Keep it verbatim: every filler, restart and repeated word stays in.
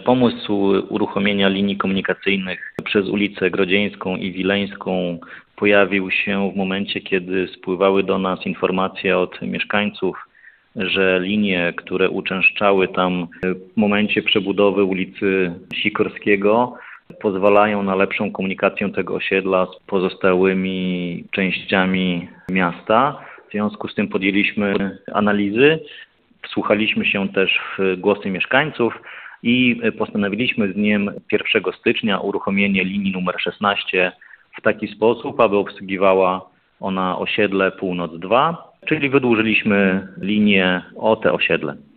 Pomysł uruchomienia linii komunikacyjnych przez ulicę Grodzieńską i Wileńską pojawił się w momencie, kiedy spływały do nas informacje od mieszkańców, że linie, które uczęszczały tam w momencie przebudowy ulicy Sikorskiego, pozwalają na lepszą komunikację tego osiedla z pozostałymi częściami miasta. W związku z tym podjęliśmy analizy, wsłuchaliśmy się też w głosy mieszkańców i postanowiliśmy z dniem pierwszego stycznia uruchomienie linii numer szesnaście w taki sposób, aby obsługiwała ona osiedle Północ dwa, czyli wydłużyliśmy linię o te osiedle.